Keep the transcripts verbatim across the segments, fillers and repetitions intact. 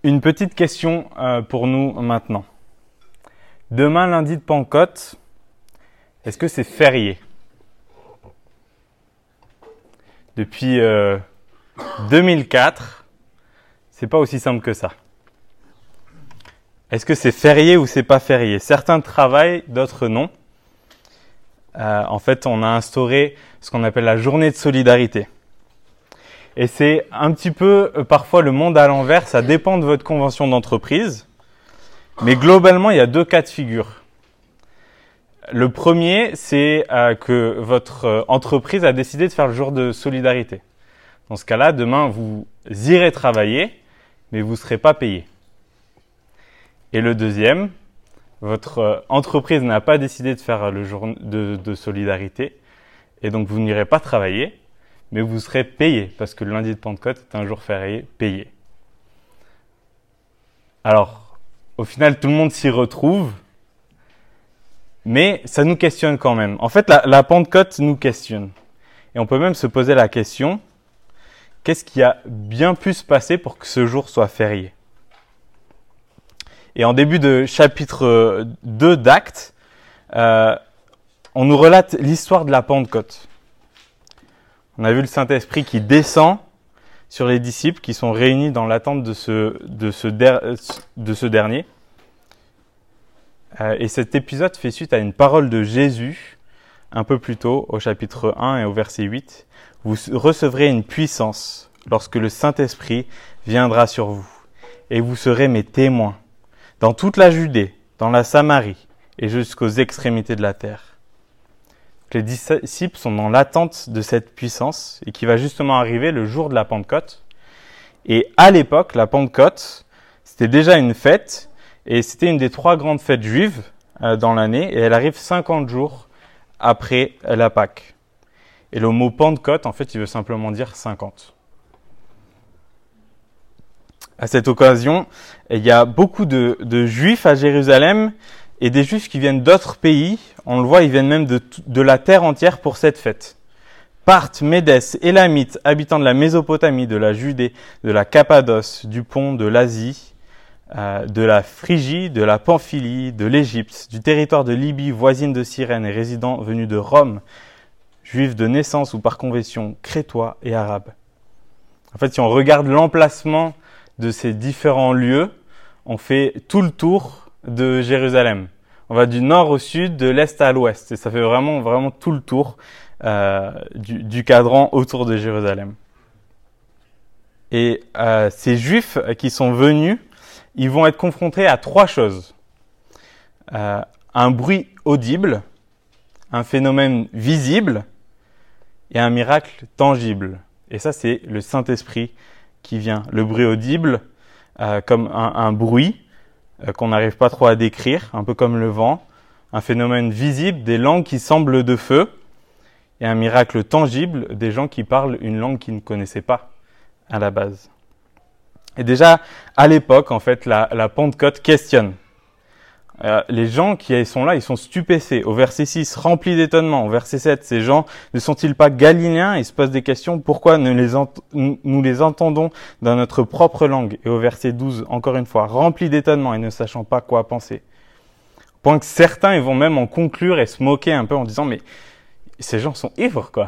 Une petite question euh, pour nous maintenant. Demain, lundi de Pentecôte, est-ce que c'est férié? Depuis euh, deux mille quatre, c'est pas aussi simple que ça. Est-ce que c'est férié ou c'est pas férié? Certains travaillent, d'autres non. Euh, en fait, on a instauré ce qu'on appelle la journée de solidarité. Et c'est un petit peu, euh, parfois, le monde à l'envers. Ça dépend de votre convention d'entreprise. Mais globalement, il y a deux cas de figure. Le premier, c'est euh, que votre euh, entreprise a décidé de faire le jour de solidarité. Dans ce cas-là, demain, vous irez travailler, mais vous ne serez pas payé. Et le deuxième, votre euh, entreprise n'a pas décidé de faire le jour de, de solidarité, et donc vous n'irez pas travailler, mais vous serez payé, parce que le lundi de Pentecôte est un jour férié payé. Alors, au final, tout le monde s'y retrouve, mais ça nous questionne quand même. En fait, la, la Pentecôte nous questionne. Et on peut même se poser la question, qu'est-ce qui a bien pu se passer pour que ce jour soit férié? Et en début de chapitre deux d'Actes, euh, on nous relate l'histoire de la Pentecôte. On a vu le Saint-Esprit qui descend sur les disciples qui sont réunis dans l'attente de ce, de ce, der, de ce dernier. Euh, et cet épisode fait suite à une parole de Jésus, un peu plus tôt, au chapitre un et au verset huit. Vous recevrez une puissance lorsque le Saint-Esprit viendra sur vous, et vous serez mes témoins dans toute la Judée, dans la Samarie et jusqu'aux extrémités de la terre. Les disciples sont dans l'attente de cette puissance et qui va justement arriver le jour de la Pentecôte. Et à l'époque, la Pentecôte, c'était déjà une fête et c'était une des trois grandes fêtes juives euh, dans l'année et elle arrive cinquante jours après la Pâque. Et le mot Pentecôte, en fait, il veut simplement dire cinquante. À cette occasion, il y a beaucoup de, de Juifs à Jérusalem et des Juifs qui viennent d'autres pays. On le voit, ils viennent même de, de la terre entière pour cette fête. Parthes, Médès, Élamites, habitants de la Mésopotamie, de la Judée, de la Cappadoce, du Pont, de l'Asie, euh, de la Phrygie, de la Pamphylie, de l'Égypte, du territoire de Libye, voisine de Cyrène et résidents venus de Rome, Juifs de naissance ou par conversion, Crétois et Arabes. En fait, si on regarde l'emplacement de ces différents lieux, on fait tout le tour de Jérusalem. On va du nord au sud, de l'est à l'ouest. Et ça fait vraiment, vraiment tout le tour euh, du, du cadran autour de Jérusalem. Et euh, ces Juifs qui sont venus, ils vont être confrontés à trois choses. Euh, un bruit audible, un phénomène visible et un miracle tangible. Et ça, c'est le Saint-Esprit qui vient. Le bruit audible, euh, comme un, un bruit euh, qu'on n'arrive pas trop à décrire, un peu comme le vent. Un phénomène visible, des langues qui semblent de feu. Et un miracle tangible, des gens qui parlent une langue qu'ils ne connaissaient pas à la base. Et déjà, à l'époque, en fait, la, la Pentecôte questionne. Euh, les gens qui sont là, ils sont stupéfaits. Au verset six, remplis d'étonnement. Au verset sept, ces gens ne sont-ils pas galiléens? Ils se posent des questions. Pourquoi ne les ent- nous les entendons dans notre propre langue? Et au verset douze, encore une fois, remplis d'étonnement et ne sachant pas quoi penser. Au point que certains, ils vont même en conclure et se moquer un peu en disant, mais ces gens sont ivres, quoi.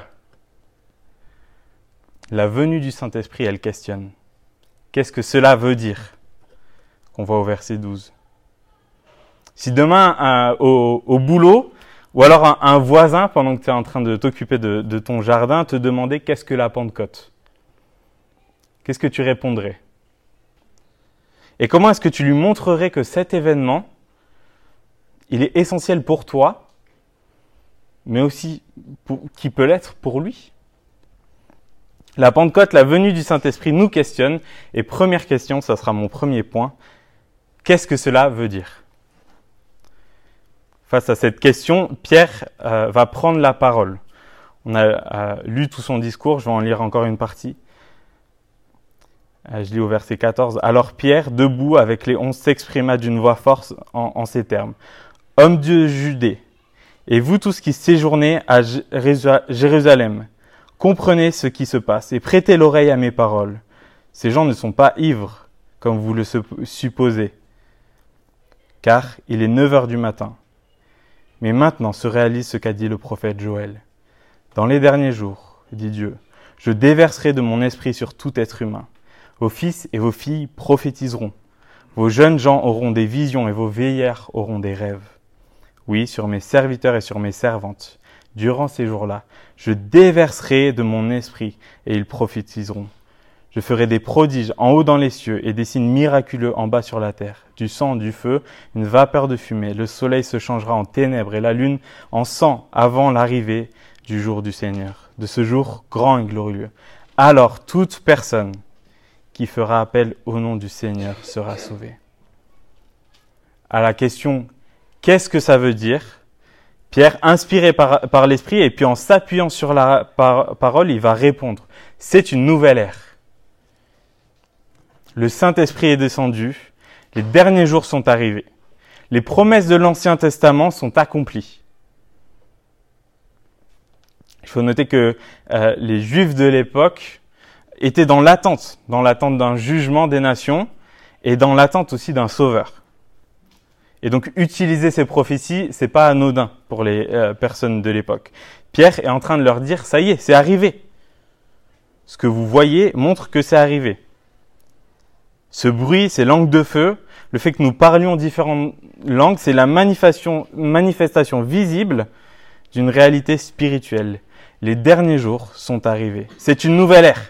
La venue du Saint-Esprit, elle questionne. Qu'est-ce que cela veut dire? Qu'on voit au verset douze. Si demain, euh, au, au boulot, ou alors un, un voisin, pendant que tu es en train de t'occuper de, de ton jardin, te demandait qu'est-ce que la Pentecôte? Qu'est-ce que tu répondrais? Et comment est-ce que tu lui montrerais que cet événement, il est essentiel pour toi, mais aussi pour, qui peut l'être pour lui? La Pentecôte, la venue du Saint-Esprit nous questionne. Et première question, ça sera mon premier point. Qu'est-ce que cela veut dire? Face à cette question, Pierre euh, va prendre la parole. On a euh, lu tout son discours, je vais en lire encore une partie. Euh, je lis au verset quatorze. Alors Pierre, debout avec les onze, s'exprima d'une voix forte en, en ces termes. Hommes de Judée, et vous tous qui séjournez à Jérusalem, comprenez ce qui se passe et prêtez l'oreille à mes paroles. Ces gens ne sont pas ivres, comme vous le supposez, car il est neuf heures du matin. Mais maintenant se réalise ce qu'a dit le prophète Joël. Dans les derniers jours, dit Dieu, je déverserai de mon esprit sur tout être humain. Vos fils et vos filles prophétiseront. Vos jeunes gens auront des visions et vos vieillards auront des rêves. Oui, sur mes serviteurs et sur mes servantes, durant ces jours-là, je déverserai de mon esprit et ils prophétiseront. Je ferai des prodiges en haut dans les cieux et des signes miraculeux en bas sur la terre. Du sang, du feu, une vapeur de fumée. Le soleil se changera en ténèbres et la lune en sang avant l'arrivée du jour du Seigneur, de ce jour grand et glorieux. Alors toute personne qui fera appel au nom du Seigneur sera sauvée. À la question « Qu'est-ce que ça veut dire ?» Pierre, inspiré par, par l'Esprit et puis en s'appuyant sur la par, parole, il va répondre « C'est une nouvelle ère. » Le Saint-Esprit est descendu, les derniers jours sont arrivés. Les promesses de l'Ancien Testament sont accomplies. Il faut noter que euh, les Juifs de l'époque étaient dans l'attente, dans l'attente d'un jugement des nations et dans l'attente aussi d'un sauveur. Et donc utiliser ces prophéties, c'est pas anodin pour les euh, personnes de l'époque. Pierre est en train de leur dire, ça y est, c'est arrivé. Ce que vous voyez montre que c'est arrivé. Ce bruit, ces langues de feu, le fait que nous parlions différentes langues, c'est la manifestation, manifestation visible d'une réalité spirituelle. Les derniers jours sont arrivés. C'est une nouvelle ère.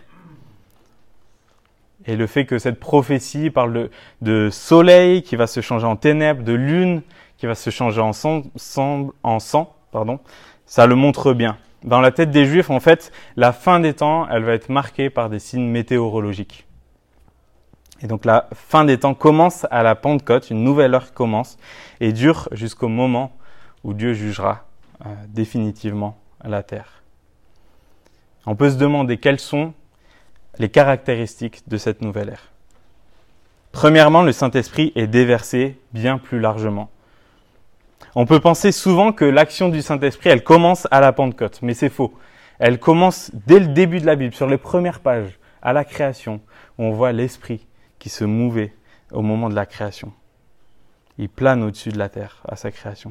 Et le fait que cette prophétie parle de, de soleil qui va se changer en ténèbres, de lune qui va se changer en sang, sang, en sang, pardon, ça le montre bien. Dans la tête des Juifs, en fait, la fin des temps, elle va être marquée par des signes météorologiques. Et donc la fin des temps commence à la Pentecôte, une nouvelle heure commence et dure jusqu'au moment où Dieu jugera euh, définitivement la terre. On peut se demander quelles sont les caractéristiques de cette nouvelle ère. Premièrement, le Saint-Esprit est déversé bien plus largement. On peut penser souvent que l'action du Saint-Esprit, elle commence à la Pentecôte, mais c'est faux. Elle commence dès le début de la Bible, sur les premières pages, à la création, où on voit l'Esprit qui se mouvait au moment de la création. Il plane au-dessus de la terre à sa création.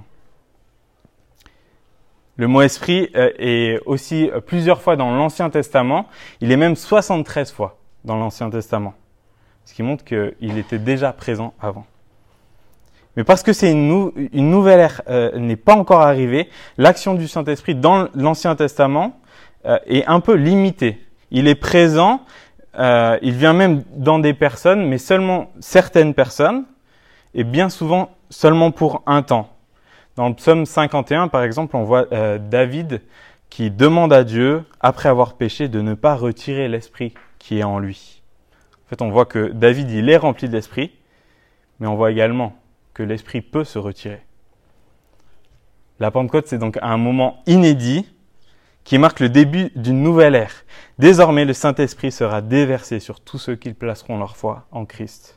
Le mot esprit est aussi plusieurs fois dans l'Ancien Testament. Il est même soixante-treize fois dans l'Ancien Testament. Ce qui montre qu'il était déjà présent avant. Mais parce que c'est une, nou- une nouvelle ère euh, n'est pas encore arrivée, l'action du Saint-Esprit dans l'Ancien Testament euh, est un peu limitée. Il est présent, euh, il vient même dans des personnes, mais seulement certaines personnes, et bien souvent seulement pour un temps. Dans le psaume cinquante et un, par exemple, on voit euh, David qui demande à Dieu, après avoir péché, de ne pas retirer l'esprit qui est en lui. En fait, on voit que David, il est rempli de l'esprit, mais on voit également que l'esprit peut se retirer. La Pentecôte, c'est donc un moment inédit qui marque le début d'une nouvelle ère. Désormais, le Saint-Esprit sera déversé sur tous ceux qui placeront leur foi en Christ.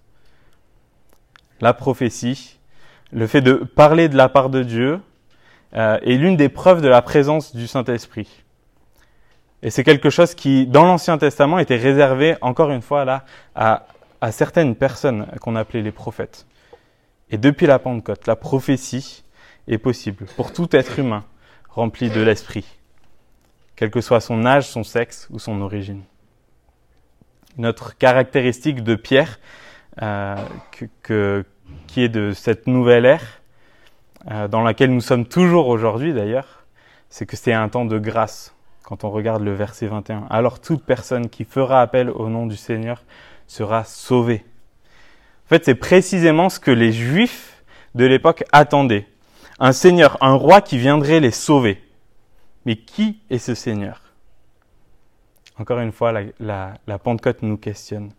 La prophétie, le fait de parler de la part de Dieu, euh, est l'une des preuves de la présence du Saint-Esprit. Et c'est quelque chose qui, dans l'Ancien Testament, était réservé, encore une fois, là, à, à certaines personnes qu'on appelait les prophètes. Et depuis la Pentecôte, la prophétie est possible pour tout être humain rempli de l'Esprit, quel que soit son âge, son sexe ou son origine. Notre caractéristique de Pierre, euh, que, que, qui est de cette nouvelle ère, euh, dans laquelle nous sommes toujours aujourd'hui d'ailleurs, c'est que c'est un temps de grâce, quand on regarde le verset vingt et un. Alors toute personne qui fera appel au nom du Seigneur sera sauvée. En fait, c'est précisément ce que les Juifs de l'époque attendaient. Un Seigneur, un roi qui viendrait les sauver. Mais qui est ce Seigneur ? Encore une fois, la, la, la Pentecôte nous questionne.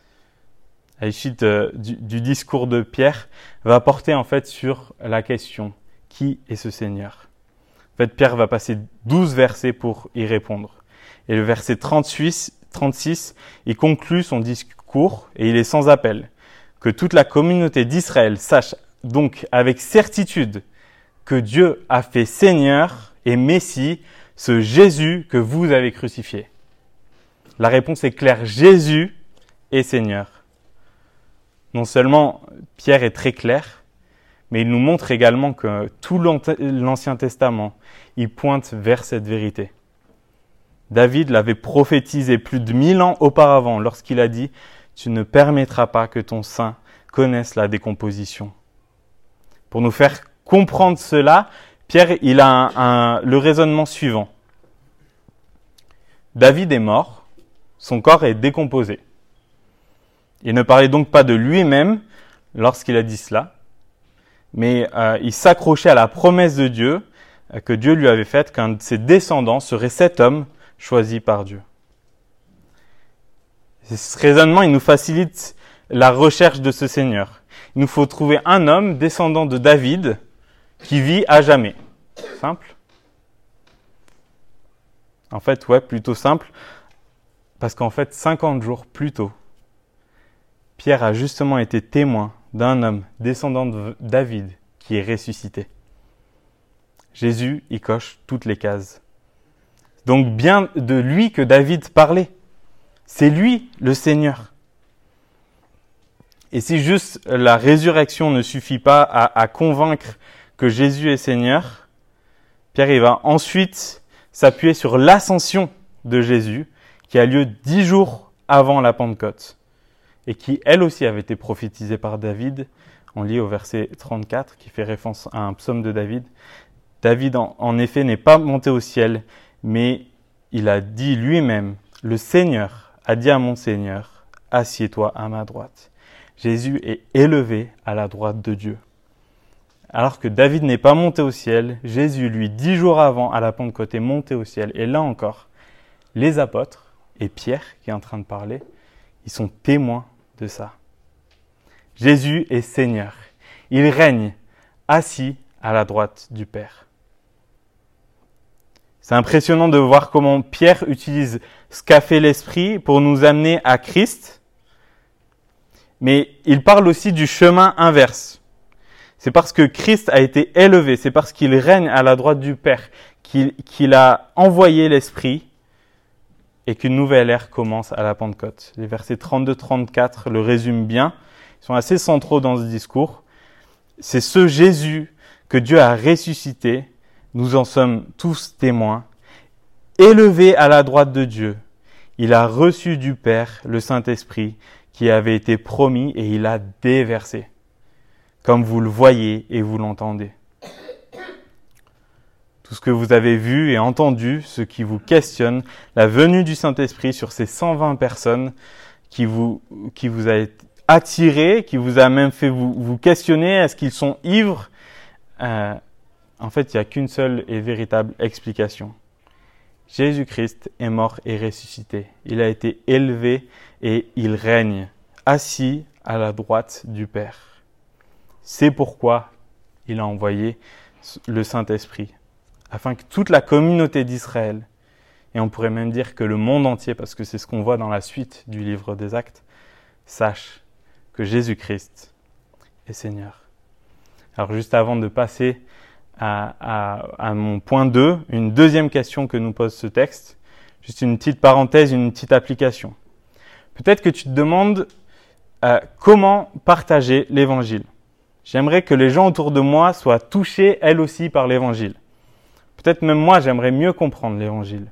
La suite euh, du, du discours de Pierre va porter en fait sur la question « Qui est ce Seigneur ?» En fait, Pierre va passer douze versets pour y répondre. Et le verset trente-six, trente-six, il conclut son discours et il est sans appel. Que toute la communauté d'Israël sache donc avec certitude que Dieu a fait Seigneur et Messie ce Jésus que vous avez crucifié. La réponse est claire, Jésus est Seigneur. non seulement Pierre est très clair, mais il nous montre également que tout l'Ancien Testament, il pointe vers cette vérité. David l'avait prophétisé plus de mille ans auparavant lorsqu'il a dit « Tu ne permettras pas que ton sein connaisse la décomposition ». Pour nous faire comprendre cela, Pierre il a un, un, le raisonnement suivant. David est mort, son corps est décomposé. Il ne parlait donc pas de lui-même lorsqu'il a dit cela, mais euh, il s'accrochait à la promesse de Dieu euh, que Dieu lui avait faite qu'un de ses descendants serait cet homme choisi par Dieu. Et ce raisonnement, il nous facilite la recherche de ce Seigneur. Il nous faut trouver un homme descendant de David qui vit à jamais. Simple. En fait, ouais, plutôt simple, parce qu'en fait, cinquante jours plus tôt, Pierre a justement été témoin d'un homme descendant de David qui est ressuscité. Jésus y coche toutes les cases. Donc bien de lui que David parlait. C'est lui le Seigneur. Et si juste la résurrection ne suffit pas à, à convaincre que Jésus est Seigneur, Pierre il va ensuite s'appuyer sur l'ascension de Jésus qui a lieu dix jours avant la Pentecôte et qui elle aussi avait été prophétisée par David. On lit au verset trente-quatre qui fait référence à un psaume de David. David en, en effet n'est pas monté au ciel, mais il a dit lui-même, le Seigneur a dit à mon Seigneur, assieds-toi à ma droite. Jésus est élevé à la droite de Dieu. Alors que David n'est pas monté au ciel, Jésus, lui, dix jours avant, à la Pentecôte, est monté au ciel. Et là encore, les apôtres, et Pierre, qui est en train de parler, ils sont témoins de ça. Jésus est Seigneur. Il règne, assis à la droite du Père. C'est impressionnant de voir comment Pierre utilise ce qu'a fait l'Esprit pour nous amener à Christ. Mais il parle aussi du chemin inverse. C'est parce que Christ a été élevé, c'est parce qu'il règne à la droite du Père, qu'il, qu'il a envoyé l'Esprit et qu'une nouvelle ère commence à la Pentecôte. Les versets trente-deux trente-quatre le résument bien. Ils sont assez centraux dans ce discours. C'est ce Jésus que Dieu a ressuscité. Nous en sommes tous témoins. Élevé à la droite de Dieu, il a reçu du Père le Saint-Esprit qui avait été promis et il a déversé, comme vous le voyez et vous l'entendez. Tout ce que vous avez vu et entendu, ce qui vous questionne, la venue du Saint-Esprit sur ces cent vingt personnes qui vous, qui vous a attiré, qui vous a même fait vous, vous questionner, est-ce qu'ils sont ivres ? euh, En fait, il n'y a qu'une seule et véritable explication. Jésus-Christ est mort et ressuscité. Il a été élevé et il règne, assis à la droite du Père. C'est pourquoi il a envoyé le Saint-Esprit, afin que toute la communauté d'Israël, et on pourrait même dire que le monde entier, parce que c'est ce qu'on voit dans la suite du livre des Actes, sache que Jésus-Christ est Seigneur. Alors juste avant de passer à, à, à mon point deux, une deuxième question que nous pose ce texte, juste une petite parenthèse, une petite application. Peut-être que tu te demandes euh, comment partager l'Évangile. J'aimerais que les gens autour de moi soient touchés, elles aussi, par l'Évangile. Peut-être même moi, j'aimerais mieux comprendre l'Évangile.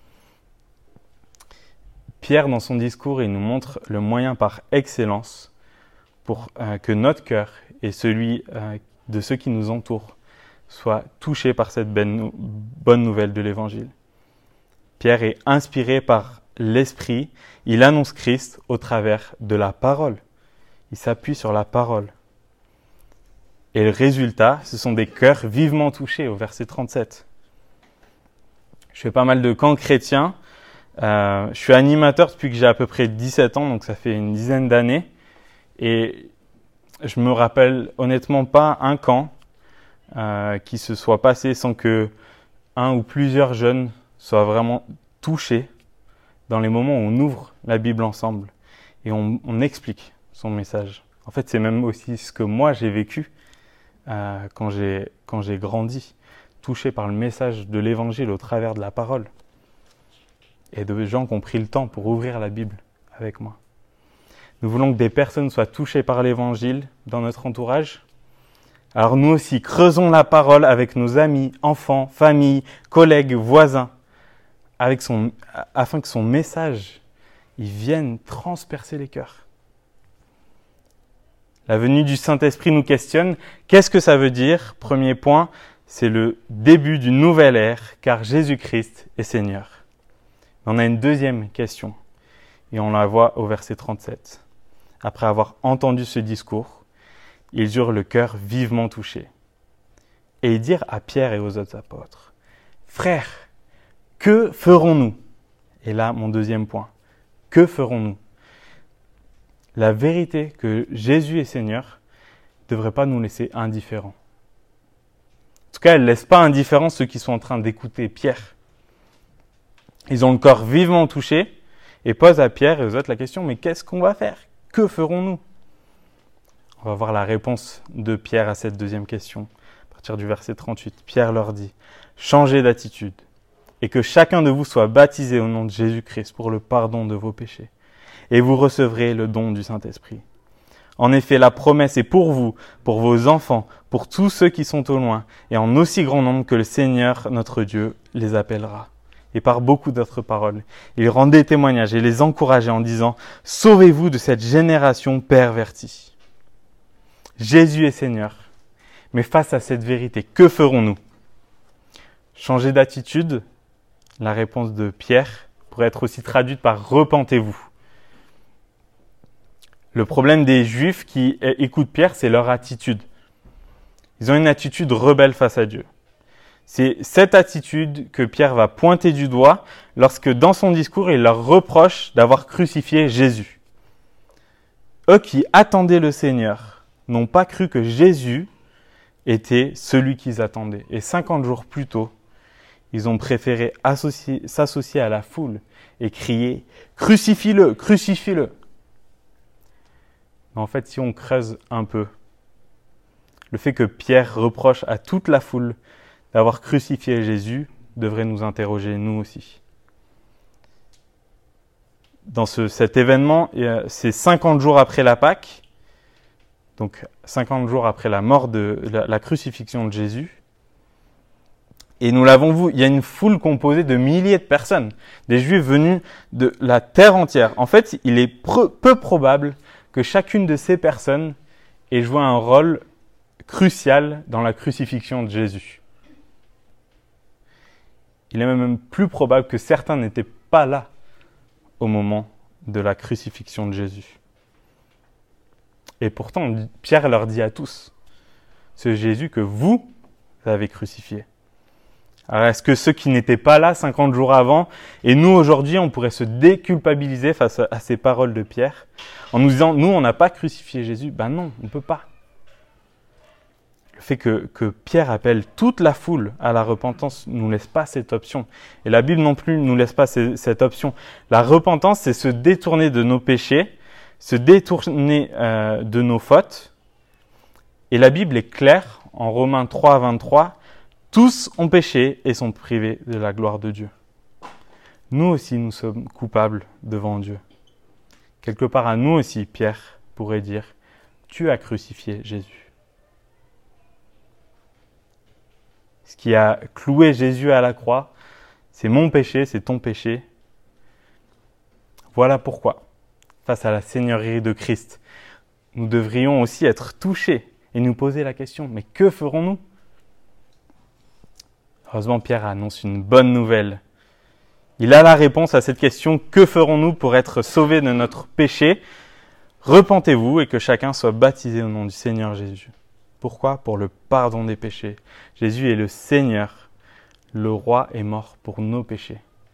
Pierre, dans son discours, il nous montre le moyen par excellence pour euh, que notre cœur et celui euh, de ceux qui nous entourent soient touchés par cette bonne, bonne nouvelle de l'Évangile. Pierre est inspiré par l'Esprit. Il annonce Christ au travers de la parole. Il s'appuie sur la parole. Et le résultat, ce sont des cœurs vivement touchés, au verset trente-sept. Je fais pas mal de camps chrétiens. Euh, je suis animateur depuis que j'ai à peu près dix-sept ans, donc ça fait une dizaine d'années. Et je me rappelle honnêtement pas un camp euh, qui se soit passé sans que un ou plusieurs jeunes soient vraiment touchés dans les moments où on ouvre la Bible ensemble et on, on explique son message. En fait, c'est même aussi ce que moi j'ai vécu euh, quand j'ai quand j'ai grandi, touché par le message de l'Évangile au travers de la parole. Et de gens qui ont pris le temps pour ouvrir la Bible avec moi. Nous voulons que des personnes soient touchées par l'Évangile dans notre entourage. Alors nous aussi, creusons la parole avec nos amis, enfants, familles, collègues, voisins, avec son, afin que son message il vienne transpercer les cœurs. La venue du Saint-Esprit nous questionne. Qu'est-ce que ça veut dire ? Premier point, c'est le début d'une nouvelle ère, car Jésus-Christ est Seigneur. On a une deuxième question, et on la voit au verset trente-sept. Après avoir entendu ce discours, ils eurent le cœur vivement touché. Et ils dirent à Pierre et aux autres apôtres, « Frères, que ferons-nous » Et là, mon deuxième point, « Que ferons-nous » La vérité que Jésus est Seigneur ne devrait pas nous laisser indifférents. En tout cas, elle ne laisse pas indifférents ceux qui sont en train d'écouter Pierre. Ils ont le corps vivement touché et posent à Pierre et aux autres la question, « Mais qu'est-ce qu'on va faire ? Que ferons-nous » On va voir la réponse de Pierre à cette deuxième question. À partir du verset trente-huit, Pierre leur dit, « Changez d'attitude et que chacun de vous soit baptisé au nom de Jésus-Christ pour le pardon de vos péchés. Et vous recevrez le don du Saint-Esprit. En effet, la promesse est pour vous, pour vos enfants, pour tous ceux qui sont au loin, et en aussi grand nombre que le Seigneur, notre Dieu, les appellera. » Et par beaucoup d'autres paroles, il rendait témoignage et les encourageait en disant « Sauvez-vous de cette génération pervertie. » Jésus est Seigneur, mais face à cette vérité, que ferons-nous ? Changer d'attitude ? La réponse de Pierre pourrait être aussi traduite par « Repentez-vous ». Le problème des Juifs qui écoutent Pierre, c'est leur attitude. Ils ont une attitude rebelle face à Dieu. C'est cette attitude que Pierre va pointer du doigt lorsque dans son discours, il leur reproche d'avoir crucifié Jésus. Eux qui attendaient le Seigneur n'ont pas cru que Jésus était celui qu'ils attendaient. Et cinquante jours plus tôt, ils ont préféré associer, s'associer à la foule et crier « Crucifie-le, crucifie-le » En fait, si on creuse un peu, le fait que Pierre reproche à toute la foule d'avoir crucifié Jésus devrait nous interroger, nous aussi. Dans ce, cet événement, c'est cinquante jours après la Pâque, donc cinquante jours après la mort de la, la crucifixion de Jésus. Et nous l'avons vu, il y a une foule composée de milliers de personnes, des Juifs venus de la terre entière. En fait, il est peu, peu probable que chacune de ces personnes ait joué un rôle crucial dans la crucifixion de Jésus. Il est même plus probable que certains n'étaient pas là au moment de la crucifixion de Jésus. Et pourtant, Pierre leur dit à tous, ce Jésus que vous avez crucifié. Alors, est-ce que ceux qui n'étaient pas là cinquante jours avant, et nous aujourd'hui, on pourrait se déculpabiliser face à ces paroles de Pierre, en nous disant, nous, on n'a pas crucifié Jésus? Ben non, on ne peut pas. Le fait que, que Pierre appelle toute la foule à la repentance ne nous laisse pas cette option. Et la Bible non plus ne nous laisse pas c- cette option. La repentance, c'est se détourner de nos péchés, se détourner euh, de nos fautes. Et la Bible est claire, en Romains trois, vingt-trois, tous ont péché et sont privés de la gloire de Dieu. Nous aussi, nous sommes coupables devant Dieu. Quelque part à nous aussi, Pierre pourrait dire, tu as crucifié Jésus. Ce qui a cloué Jésus à la croix, c'est mon péché, c'est ton péché. Voilà pourquoi, face à la Seigneurie de Christ, nous devrions aussi être touchés et nous poser la question, mais que ferons-nous ? Heureusement, Pierre annonce une bonne nouvelle. Il a la réponse à cette question, que ferons-nous pour être sauvés de notre péché ? Repentez-vous et que chacun soit baptisé au nom du Seigneur Jésus. Pourquoi ? Pour le pardon des péchés. Jésus est le Seigneur. Le roi est mort pour nos péchés.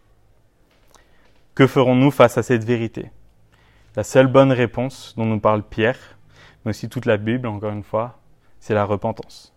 Que ferons-nous face à cette vérité ? La seule bonne réponse dont nous parle Pierre, mais aussi toute la Bible, encore une fois, c'est la repentance.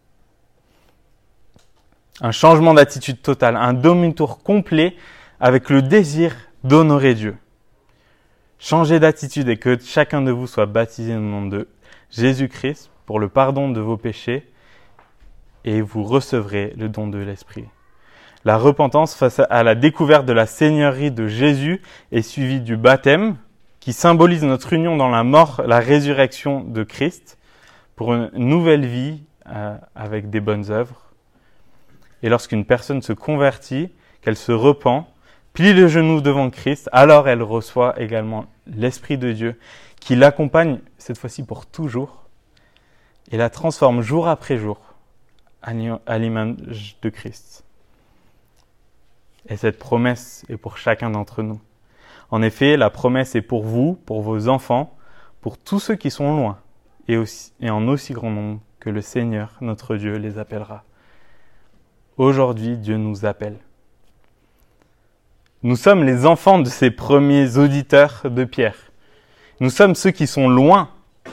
Un changement d'attitude totale, un demi-tour complet avec le désir d'honorer Dieu. Changez d'attitude et que chacun de vous soit baptisé au nom de Jésus-Christ pour le pardon de vos péchés et vous recevrez le don de l'Esprit. La repentance face à la découverte de la Seigneurie de Jésus est suivie du baptême, qui qui symbolise notre union dans la mort, la résurrection de Christ, pour une nouvelle vie euh, avec des bonnes œuvres. Et lorsqu'une personne se convertit, qu'elle se repent, plie le genou devant Christ, alors elle reçoit également l'Esprit de Dieu qui l'accompagne, cette fois-ci pour toujours, et la transforme jour après jour à l'image de Christ. Et cette promesse est pour chacun d'entre nous. En effet, la promesse est pour vous, pour vos enfants, pour tous ceux qui sont loin, et, aussi, et en aussi grand nombre que le Seigneur, notre Dieu, les appellera. Aujourd'hui, Dieu nous appelle. Nous sommes les enfants de ces premiers auditeurs de Pierre. Nous sommes ceux qui sont loin.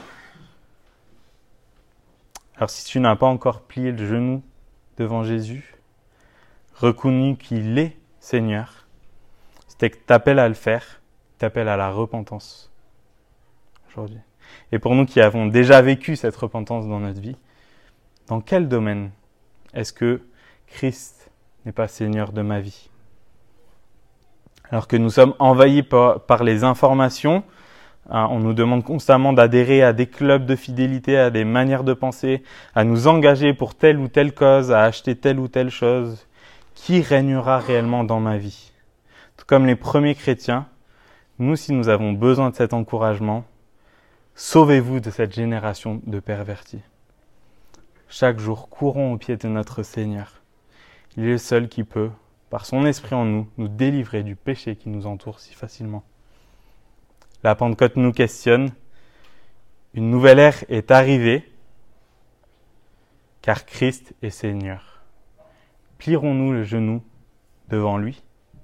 Alors si tu n'as pas encore plié le genou devant Jésus, reconnu qu'il est Seigneur, c'est que t'appelles à le faire, t'appelles à la repentance aujourd'hui. Et pour nous qui avons déjà vécu cette repentance dans notre vie, dans quel domaine est-ce que Christ n'est pas Seigneur de ma vie? Alors que nous sommes envahis par, par les informations, hein, on nous demande constamment d'adhérer à des clubs de fidélité, à des manières de penser, à nous engager pour telle ou telle cause, à acheter telle ou telle chose. Qui régnera réellement dans ma vie? Tout comme les premiers chrétiens, nous, si nous avons besoin de cet encouragement, sauvez-vous de cette génération de pervertis. Chaque jour, courons au pied de notre Seigneur. Il est le seul qui peut, par son esprit en nous, nous délivrer du péché qui nous entoure si facilement. La Pentecôte nous questionne. Une nouvelle ère est arrivée, car Christ est Seigneur. Plierons-nous le genou devant lui?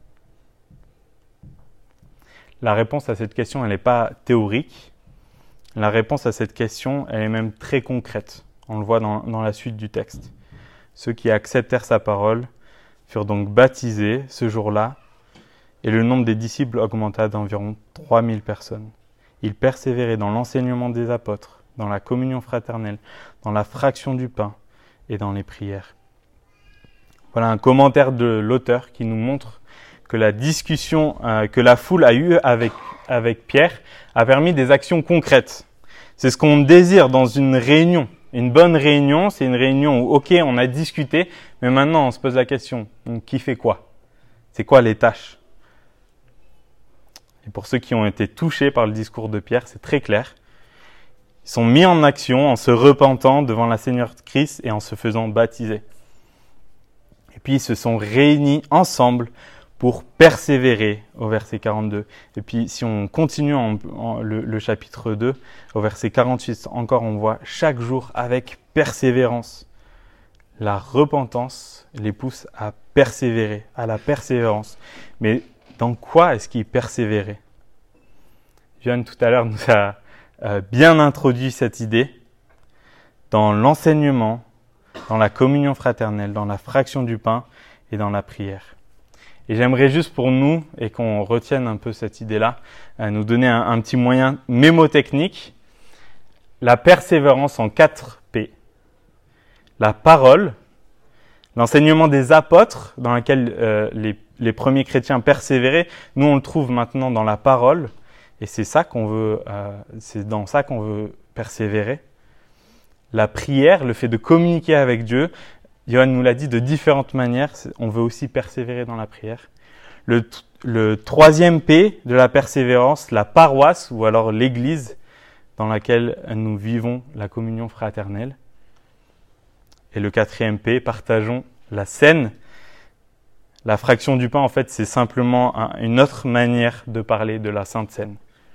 La réponse à cette question, elle n'est pas théorique. La réponse à cette question, elle est même très concrète. On le voit dans, dans la suite du texte. Ceux qui acceptèrent sa parole furent donc baptisés ce jour-là, et le nombre des disciples augmenta d'environ trois mille personnes. Ils persévéraient dans l'enseignement des apôtres, dans la communion fraternelle, dans la fraction du pain et dans les prières. Voilà un commentaire de l'auteur qui nous montre que la discussion euh, que la foule a eue avec, avec Pierre a permis des actions concrètes. C'est ce qu'on désire dans une réunion. Une bonne réunion, c'est une réunion où, ok, on a discuté, mais maintenant on se pose la question, donc, qui fait quoi? C'est quoi les tâches? Et pour ceux qui ont été touchés par le discours de Pierre, c'est très clair. Ils sont mis en action en se repentant devant la Seigneur Christ et en se faisant baptiser. Et puis ils se sont réunis ensemble pour persévérer au verset quarante-deux. Et puis si on continue en, en, le, le chapitre deux, au verset quarante-huit, encore on voit chaque jour avec persévérance. La repentance les pousse à persévérer, à la persévérance. Mais dans quoi est-ce qu'ils persévéraient? Johan tout à l'heure nous a euh, bien introduit cette idée dans l'enseignement, dans la communion fraternelle, dans la fraction du pain et dans la prière. Et j'aimerais juste pour nous, et qu'on retienne un peu cette idée-là, euh, nous donner un, un petit moyen mémotechnique. La persévérance en quatre P. La parole, l'enseignement des apôtres, dans lequel euh, les, les premiers chrétiens persévéraient. Nous, on le trouve maintenant dans la parole, et c'est ça qu'on veut, euh, c'est dans ça qu'on veut persévérer. La prière, le fait de communiquer avec Dieu, Johan nous l'a dit de différentes manières, on veut aussi persévérer dans la prière. Le, le troisième P de la persévérance, la paroisse ou alors l'église dans laquelle nous vivons la communion fraternelle. Et le quatrième P, partageons la scène. La fraction du pain, en fait, c'est simplement un, une autre manière de parler de la Sainte Seine.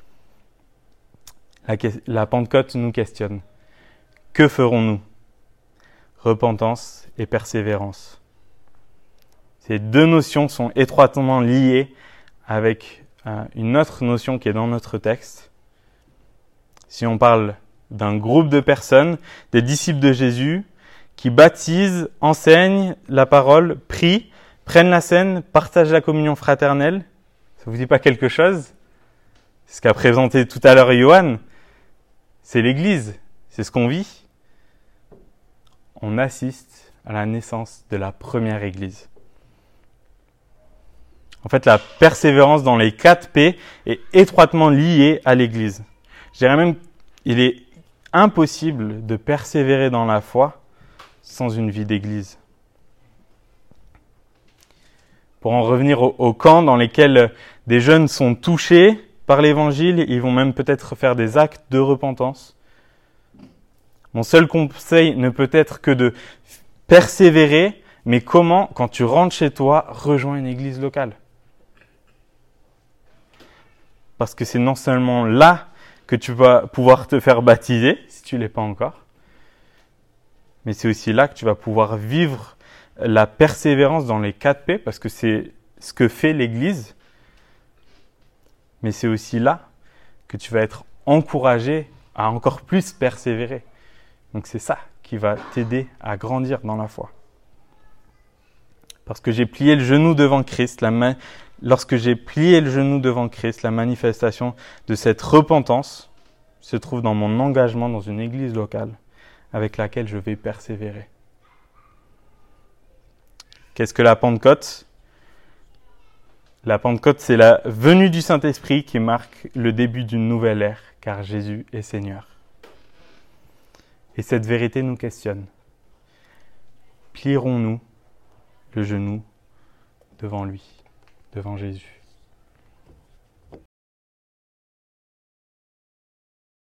La, la Pentecôte nous questionne. Que ferons-nous? Repentance et persévérance. Ces deux notions sont étroitement liées avec euh, une autre notion qui est dans notre texte. Si on parle d'un groupe de personnes, des disciples de Jésus, qui baptisent, enseignent la parole, prient, prennent la scène, partagent la communion fraternelle, ça vous dit pas quelque chose? C'est ce qu'a présenté tout à l'heure Johan. C'est l'Église, c'est ce qu'on vit. On assiste à la naissance de la première Église. En fait, la persévérance dans les quatre P est étroitement liée à l'Église. Je dirais même qu'il est impossible de persévérer dans la foi sans une vie d'Église. Pour en revenir aux au camps dans lesquels des jeunes sont touchés par l'Évangile, ils vont même peut-être faire des actes de repentance. Mon seul conseil ne peut être que de persévérer, mais comment, quand tu rentres chez toi, rejoins une église locale? Parce que c'est non seulement là que tu vas pouvoir te faire baptiser, si tu ne l'es pas encore, mais c'est aussi là que tu vas pouvoir vivre la persévérance dans les quatre P, parce que c'est ce que fait l'Église. Mais c'est aussi là que tu vas être encouragé à encore plus persévérer. Donc c'est ça qui va t'aider à grandir dans la foi. Parce que j'ai plié le genou devant Christ, la ma... lorsque j'ai plié le genou devant Christ, la manifestation de cette repentance se trouve dans mon engagement dans une église locale avec laquelle je vais persévérer. Qu'est-ce que la Pentecôte ? La Pentecôte, c'est la venue du Saint-Esprit qui marque le début d'une nouvelle ère, car Jésus est Seigneur. Et cette vérité nous questionne. Plierons-nous le genou devant lui, devant Jésus ?